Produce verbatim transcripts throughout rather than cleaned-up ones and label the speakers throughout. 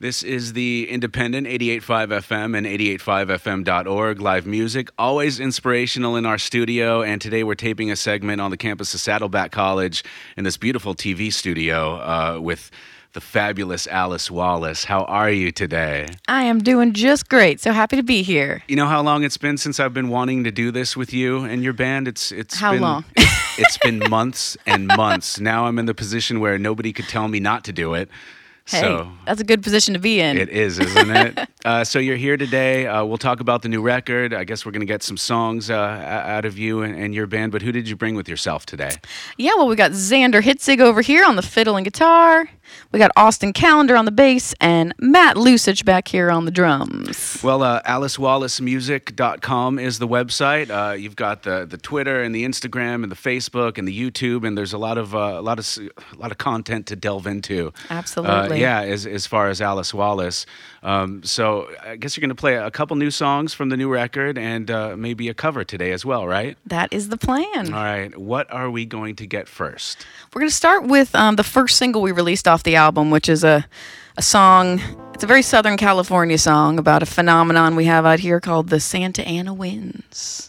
Speaker 1: This is the Independent eighty-eight point five F M and eighty-eight point five F M dot org live music, always inspirational in our studio. And today we're taping a segment on the campus of Saddleback College in this beautiful T V studio uh, with the fabulous Alice Wallace. How are you today?
Speaker 2: I am doing just great. So happy to be here.
Speaker 1: You know how long it's been since I've been wanting to do this with you and your band? It's it's
Speaker 2: how
Speaker 1: been,
Speaker 2: long?
Speaker 1: it, it's been months and months. Now I'm in the position where nobody could tell me not to do it.
Speaker 2: Hey,
Speaker 1: so,
Speaker 2: that's a good position to be in.
Speaker 1: It is, isn't it? uh, so you're here today. Uh, we'll talk about the new record. I guess we're going to get some songs uh, out of you and, and your band. But who did you bring with yourself today?
Speaker 2: Yeah, well, we got Xander Hitzig over here on the fiddle and guitar. We got Austin Callender on the bass and Matt Lusich back here on the drums.
Speaker 1: Well, uh, alice wallace music dot com is the website. Uh, you've got the, the Twitter and the Instagram and the Facebook and the YouTube, and there's a lot of uh, a lot of a lot of content to delve into.
Speaker 2: Absolutely.
Speaker 1: Uh, yeah, as as far as Alice Wallace. Um, so I guess you're going to play a couple new songs from the new record and uh, maybe a cover today as well, right?
Speaker 2: That is the plan.
Speaker 1: All right. What are we going to get first?
Speaker 2: We're going to start with um, the first single we released off the album, which is a, a song. It's a very Southern California song about a phenomenon we have out here called the Santa Ana Winds.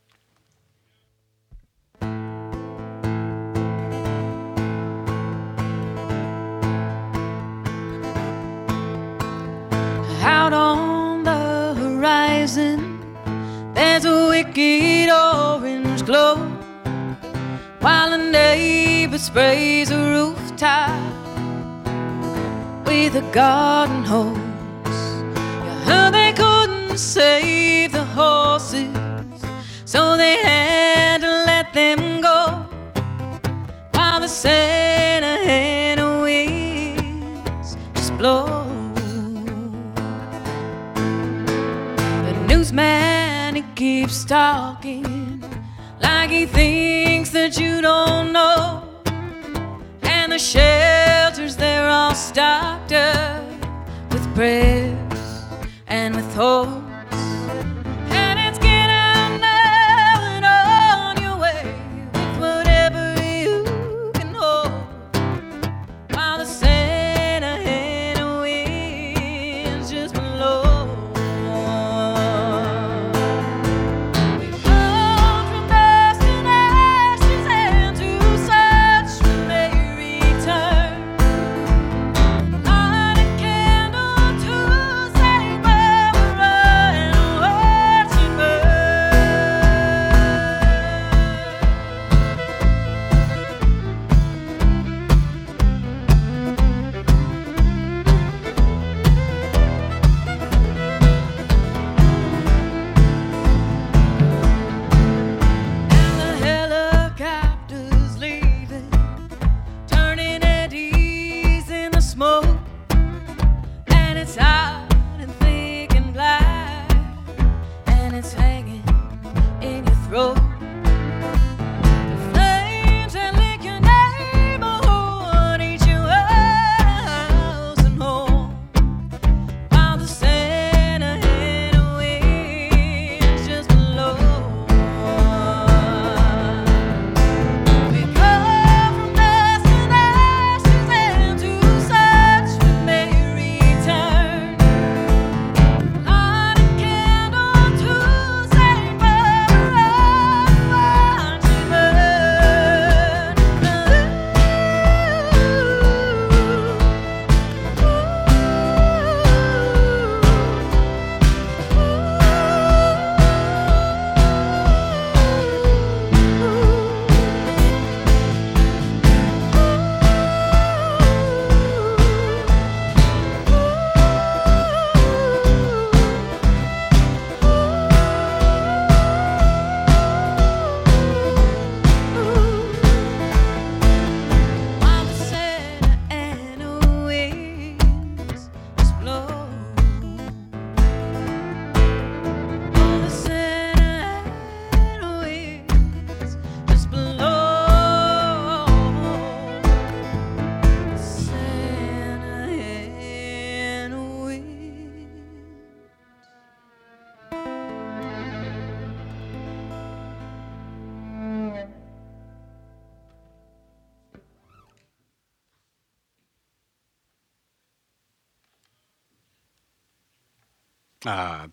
Speaker 2: Out on the horizon, there's a wicked orange glow, while a neighbor sprays a rooftop with a garden hose. You heard they couldn't save the horses, so they had to let them go, while the Santa Ana winds just blow. Man, he keeps talking like he thinks that you don't know, and the shelters, they're all stocked up with prayers and with hopes. And it's get out now and on your way with whatever you can hold, while the Santa Ana winds just blow.
Speaker 3: Turn, light a candle to
Speaker 1: Uh,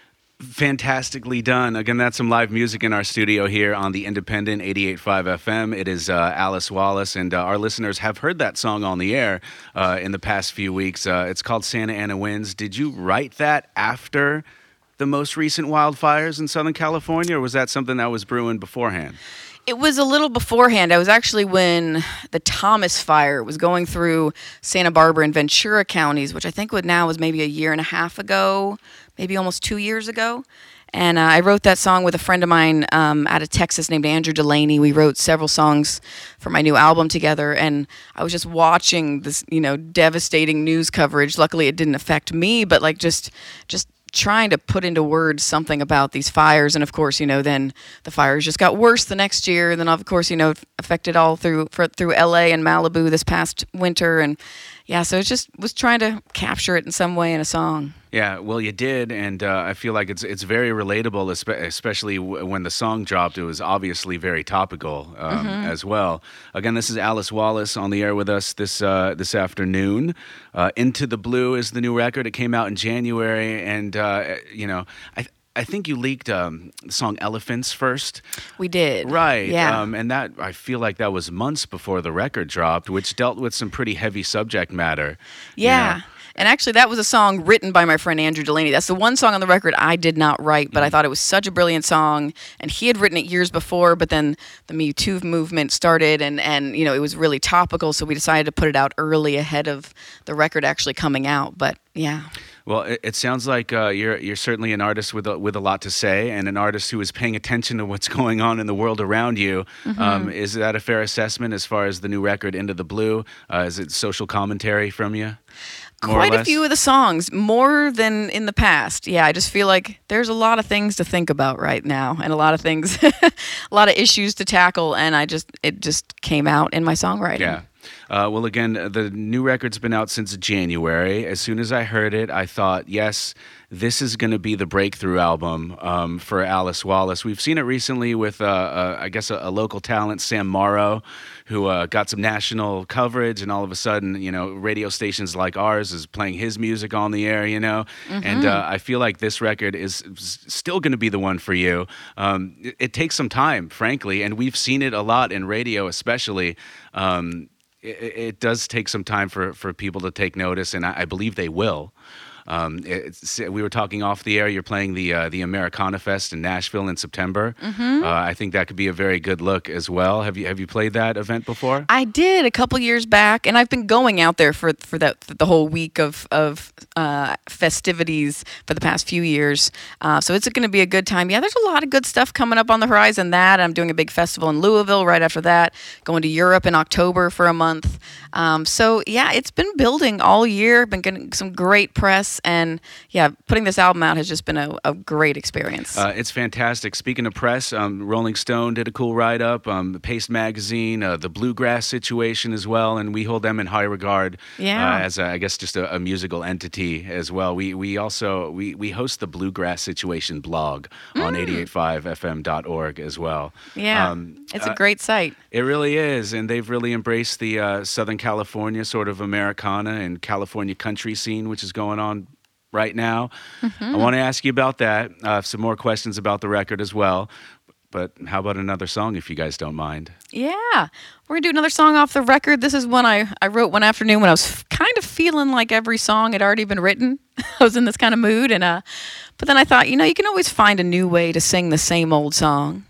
Speaker 1: Fantastically done. Again, that's some live music in our studio here on the Independent eighty-eight point five F M. It is uh, Alice Wallace, and uh, our listeners have heard that song on the air uh, in the past few weeks. Uh, it's called Santa Ana Winds. Did you write that after the most recent wildfires in Southern California, or was that something that was brewing beforehand?
Speaker 3: It was a little beforehand. I was actually when the Thomas Fire was going through Santa Barbara and Ventura counties, which I think would now was maybe a year and a half ago, maybe almost two years ago. And uh, I wrote that song with a friend of mine um, out of Texas named Andrew Delaney. We wrote several songs for my new album together, and I was just watching this, you know, devastating news coverage. Luckily, it didn't affect me, but like just, just. trying to put into words something about these fires. And of course, you know, then the fires just got worse the next year. And then of course, you know, affected all through for, through L A and Malibu this past winter. And yeah, so it just was trying to capture it in some way in a song.
Speaker 1: Yeah, well, you did, and uh, I feel like it's it's very relatable, especially w- when the song dropped. It was obviously very topical um, mm-hmm. as well. Again, this is Alice Wallace on the air with us this uh, this afternoon. Uh, Into the Blue is the new record. It came out in January, and uh, you know, I. I think you leaked um, the song Elephants first.
Speaker 3: We did.
Speaker 1: Right.
Speaker 3: Yeah.
Speaker 1: Um, and that, I feel like that was months before the record dropped, which dealt with some pretty heavy subject matter.
Speaker 3: Yeah.
Speaker 1: You know?
Speaker 3: And actually, that was a song written by my friend Andrew Delaney. That's the one song on the record I did not write, but mm-hmm. I thought it was such a brilliant song. And he had written it years before, but then the Me Too movement started, and, and you know, it was really topical, so we decided to put it out early ahead of the record actually coming out. But yeah.
Speaker 1: Well, it, it sounds like uh, you're you're certainly an artist with a, with a lot to say, and an artist who is paying attention to what's going on in the world around you. Mm-hmm. Um, is that a fair assessment as far as the new record, Into the Blue? Uh, is it social commentary from you?
Speaker 3: Quite a few of the songs, more than in the past. Yeah, I just feel like there's a lot of things to think about right now, and a lot of things, a lot of issues to tackle, and I just it just came out in my songwriting.
Speaker 1: Yeah. Uh, well, again, the new record's been out since January. As soon as I heard it, I thought, yes, this is going to be the breakthrough album um, for Alice Wallace. We've seen it recently with, uh, uh, I guess, a, a local talent, Sam Morrow, who uh, got some national coverage, and all of a sudden, you know, radio stations like ours is playing his music on the air, you know. Mm-hmm. And uh, I feel like this record is still going to be the one for you. Um, it, it takes some time, frankly, and we've seen it a lot in radio especially. Um, it, it does take some time for, for people to take notice, and I, I believe they will. Um, it's, we were talking off the air. You're playing the uh, the Americana Fest in Nashville in September. Mm-hmm. Uh, I think that could be a very good look as well. Have you have you played that event before?
Speaker 3: I did a couple years back, and I've been going out there for for that for the whole week of of uh, festivities for the past few years. Uh, so it's going to be a good time. Yeah, there's a lot of good stuff coming up on the horizon. That I'm doing a big festival in Louisville right after that. Going to Europe in October for a month. Um, so yeah, it's been building all year. Been getting some great press. And yeah, putting this album out has just been a, a great experience.
Speaker 1: Uh, it's fantastic. Speaking of press, um, Rolling Stone did a cool write-up, um, Paste Magazine, uh, the Bluegrass Situation as well, and we hold them in high regard
Speaker 3: yeah.
Speaker 1: uh, as, a, I guess, just a, a musical entity as well. We we also, we, we host the Bluegrass Situation blog mm. on eighty-eight point five F M dot org as well.
Speaker 3: Yeah, um, it's a great site.
Speaker 1: Uh, it really is, and they've really embraced the uh, Southern California sort of Americana and California country scene, which is going on right now. Mm-hmm. I want to ask you about that. Uh, some more questions about the record as well. But how about another song, if you guys don't mind?
Speaker 3: Yeah. We're going to do another song off the record. This is one I, I wrote one afternoon when I was f- kind of feeling like every song had already been written. I was in this kind of mood. and uh, But then I thought, you know, you can always find a new way to sing the same old song.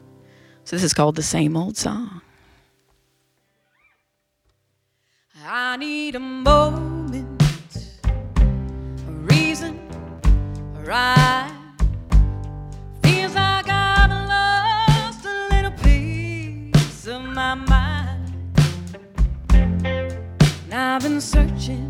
Speaker 3: So this is called The Same Old Song. I need a moment, right. Feels like I've lost a little piece of my mind. And I've been searching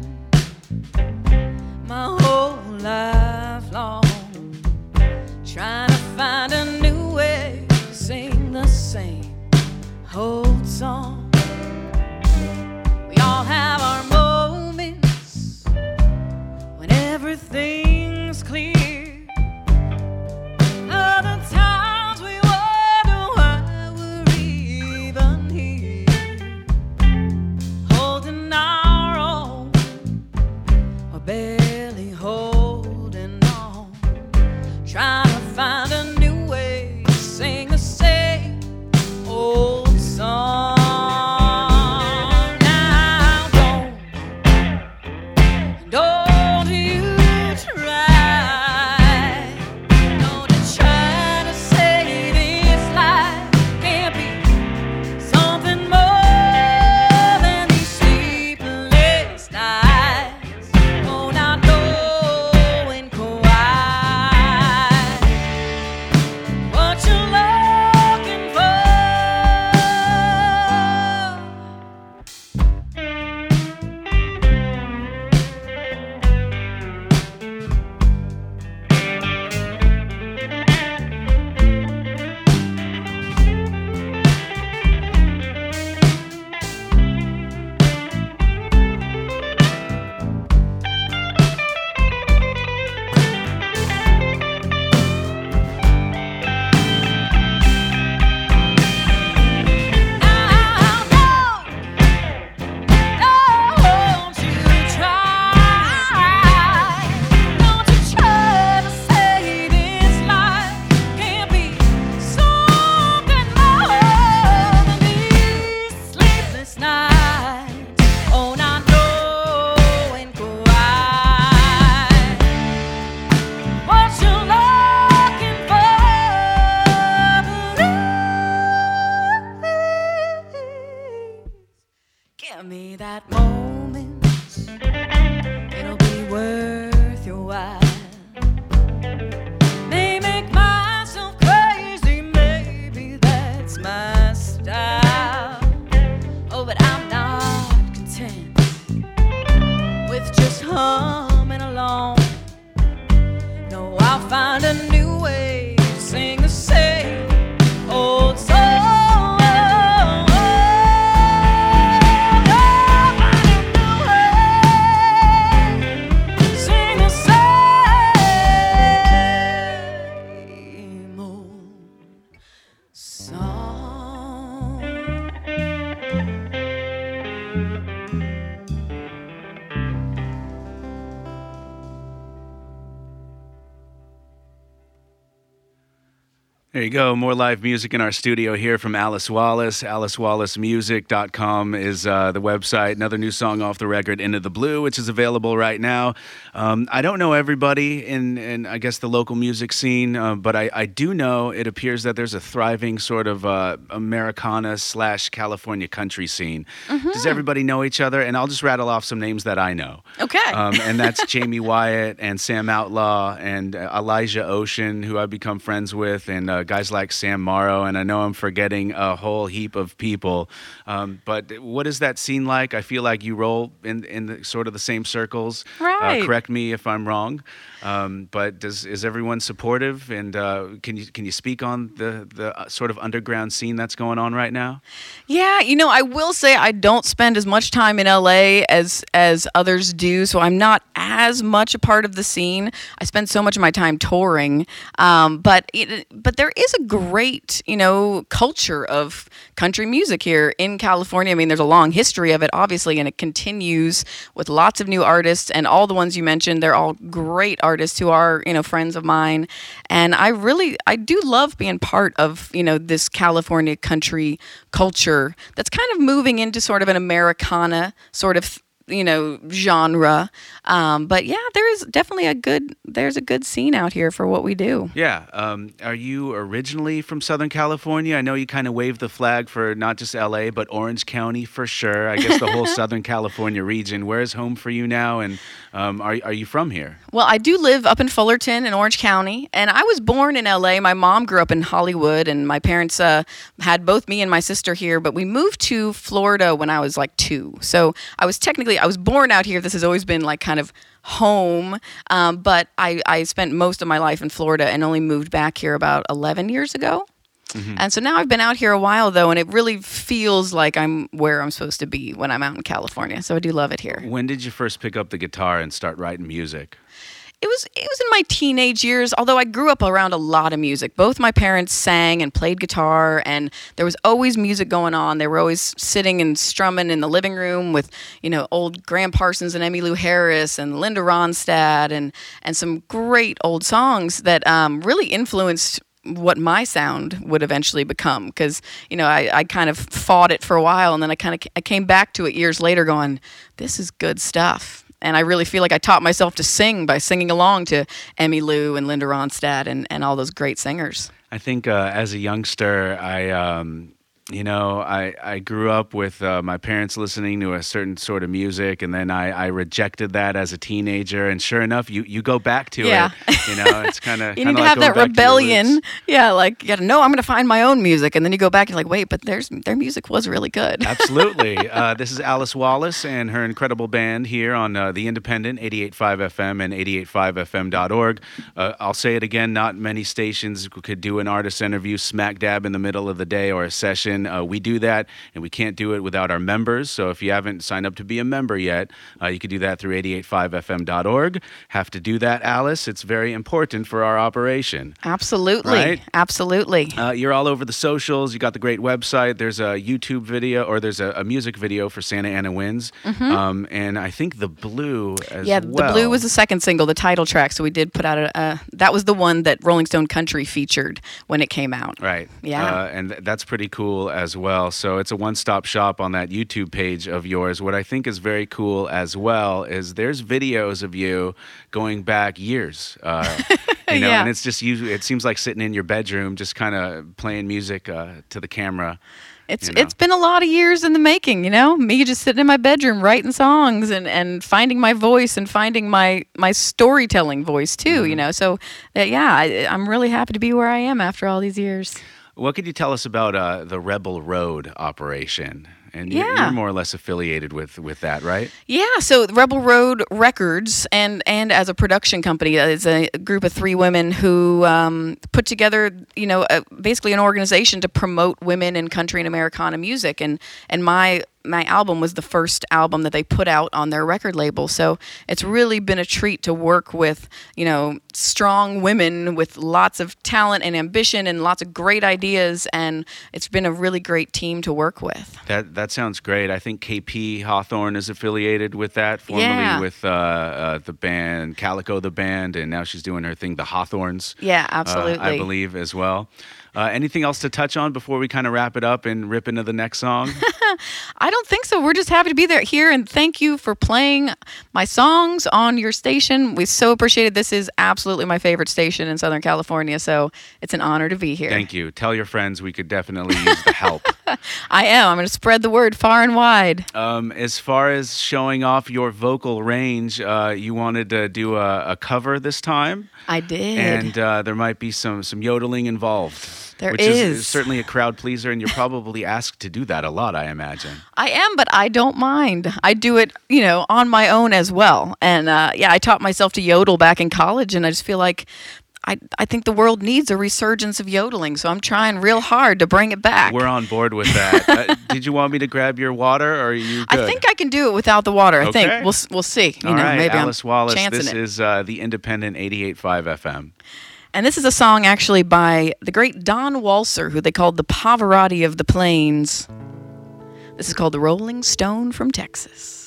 Speaker 3: my whole life long, trying to find a new way to sing the same old song. We all have our moments when everything's clear. Other times we wonder why we're even here, holding our own or barely holding on.
Speaker 2: trying to find a new way to sing the same old song. Now don't, don't you try, don't you try to say this life can't be something more than these sleepless nights. Oh, not knowing quite what you're looking for. Don't you try, don't you try to say this life can't be something more than these sleepless nights. Oh, not knowing quite what you're looking for. Give me that moment, it'll be worth your while. May make myself crazy, maybe that's my style. Oh, but I'm not content with just humming along. No, I'll find a new way to sing the same old song. I'll find a new way, sing the same old song.
Speaker 1: There you go. More live music in our studio here from Alice Wallace. alice wallace music dot com is uh, the website. Another new song off the record, Into the Blue, which is available right now. Um, I don't know everybody in, in, I guess, the local music scene, uh, but I, I do know it appears that there's a thriving sort of uh, Americana slash California country scene. Does everybody know each other? And I'll just rattle off some names that I know.
Speaker 3: Okay.
Speaker 1: Um, and that's Jamie Wyatt and Sam Outlaw and uh, Elijah Ocean, who I've become friends with, and uh, guys like Sam Morrow. And I know I'm forgetting a whole heap of people. Um, but what is that scene like? I feel like you roll in in the, sort of the same circles.
Speaker 3: Right.
Speaker 1: Uh, correct me if I'm wrong. Um, but does is everyone supportive? And uh, can you can you speak on the the uh, sort of underground scene that's going on right now?
Speaker 3: Yeah, you know, I will say I don't spend as much time in L A as as others do, so I'm not as much a part of the scene. I spend so much of my time touring, um, but it, but there is a great, you know, culture of country music here in California. I mean, there's a long history of it, obviously, and it continues with lots of new artists, and all the ones you mentioned, they're all great artists who are, you know, friends of mine. And I really, I do love being part of, you know, this California country culture that's kind of moving into sort of an Americana sort of, you know, genre. Um, but yeah, there is definitely a good, there's a good scene out here for what we do.
Speaker 1: Yeah. Um, are you originally from Southern California? I know you kind of waved the flag for not just L A, but Orange County for sure. I guess the whole Southern California region. Where is home for you now? And um, are, are you from here?
Speaker 3: Well, I do live up in Fullerton in Orange County, and I was born in L A. My mom grew up in Hollywood, and my parents uh, had both me and my sister here, but we moved to Florida when I was like two. So I was technically, I was born out here. This has always been like kind of home, um, but I, I spent most of my life in Florida and only moved back here about eleven years ago. Mm-hmm. And so now I've been out here a while, though, and it really feels like I'm where I'm supposed to be when I'm out in California. So I do love it here.
Speaker 1: When did you first pick up the guitar and start writing music?
Speaker 3: It was it was in my teenage years, although I grew up around a lot of music. Both my parents sang and played guitar, and there was always music going on. They were always sitting and strumming in the living room with, you know, old Graham Parsons and Emmylou Harris and Linda Ronstadt and and some great old songs that um, really influenced what my sound would eventually become, because you know I, I kind of fought it for a while, and then I kind of I came back to it years later going, this is good stuff. And I really feel like I taught myself to sing by singing along to Emmylou and Linda Ronstadt and, and all those great singers.
Speaker 1: I think uh, as a youngster, I, um, you know, I, I grew up with uh, my parents listening to a certain sort of music, and then I, I rejected that as a teenager. And sure enough, you, you go back to
Speaker 3: yeah.
Speaker 1: it. You know, it's kind of
Speaker 3: you need to have that rebellion. Yeah, like you got to know I'm going to find my own music, and then you go back and you're like, wait, but there's their music was really good.
Speaker 1: Absolutely. Uh, this is Alice Wallace and her incredible band here on uh, The Independent, eighty-eight point five F M and eighty-eight point five F M dot org. Uh, I'll say it again, not many stations could do an artist interview smack dab in the middle of the day or a session. Uh, we do that, and we can't do it without our members. So if you haven't signed up to be a member yet, uh, you can do that through eighty-eight point five F M dot org. Have to do that, Alice. It's very important for our operation.
Speaker 3: Absolutely.
Speaker 1: Right?
Speaker 3: Absolutely.
Speaker 1: Uh, you're all over the socials. You got the great website. There's a YouTube video, or there's a, a music video for Santa Ana Winds.
Speaker 3: Mm-hmm.
Speaker 1: Um, and I think The Blue as
Speaker 3: yeah,
Speaker 1: well.
Speaker 3: The Blue was the second single, the title track. So we did put out a, uh, that was the one that Rolling Stone Country featured when it came out.
Speaker 1: Right.
Speaker 3: Yeah.
Speaker 1: Uh, and th- that's pretty cool as well. So it's a one-stop shop on that YouTube page of yours. What I think is very cool as well is there's videos of you going back years. Uh, you know,
Speaker 3: yeah.
Speaker 1: and it's just you. It seems like sitting in your bedroom, just kind of playing music uh, to the camera.
Speaker 3: It's
Speaker 1: you know.
Speaker 3: It's been a lot of years in the making, you know. Me just sitting in my bedroom writing songs and, and finding my voice and finding my, my storytelling voice too, mm-hmm. you know. So uh, yeah, I, I'm really happy to be where I am after all these years.
Speaker 1: What could you tell us about uh, the Rebel Road operation? And you're,
Speaker 3: yeah.
Speaker 1: you're more or less affiliated with, with that, right?
Speaker 3: Yeah, so Rebel Road Records and, and as a production company, uh, it's a group of three women who um, put together, you know, a, basically an organization to promote women in country and Americana music. And, and my my album was the first album that they put out on their record label. So it's really been a treat to work with, you know, strong women with lots of talent and ambition and lots of great ideas. And it's been a really great team to work with.
Speaker 1: That that sounds great. I think K P Hawthorne is affiliated with that, formerly
Speaker 3: yeah.
Speaker 1: with uh, uh, the band Calico the Band, and now she's doing her thing, the Hawthorns.
Speaker 3: Yeah, absolutely.
Speaker 1: Uh, I believe as well. Uh, anything else to touch on before we kind of wrap it up and rip into the next song?
Speaker 3: I don't think so. We're just happy to be there here, and thank you for playing my songs on your station. We so appreciate it. This is absolutely my favorite station in Southern California, so it's an honor to be here.
Speaker 1: Thank you. Tell your friends we could definitely use the help.
Speaker 3: I am. I'm going to spread the word far and wide.
Speaker 1: Um, as far as showing off your vocal range, uh, you wanted to do a, a cover this time.
Speaker 3: I did.
Speaker 1: And uh, there might be some, some yodeling involved.
Speaker 3: There
Speaker 1: which
Speaker 3: is.
Speaker 1: is certainly a crowd pleaser, and you're probably asked to do that a lot, I imagine.
Speaker 3: I am, but I don't mind. I do it, you know, on my own as well. And uh, yeah, I taught myself to yodel back in college, and I just feel like I, I think the world needs a resurgence of yodeling, so I'm trying real hard to bring it back.
Speaker 1: We're on board with that. uh, did you want me to grab your water, or are you good?
Speaker 3: I think I can do it without the water. I
Speaker 1: okay.
Speaker 3: think we'll we'll see. You
Speaker 1: All
Speaker 3: know,
Speaker 1: right,
Speaker 3: maybe
Speaker 1: Alice
Speaker 3: I'm
Speaker 1: Wallace.
Speaker 3: chancing
Speaker 1: This
Speaker 3: it.
Speaker 1: is uh, the Independent eighty-eight point five F M.
Speaker 3: And this is a song actually by the great Don Walser, who they called the Pavarotti of the Plains. This is called The Rolling Stone from Texas.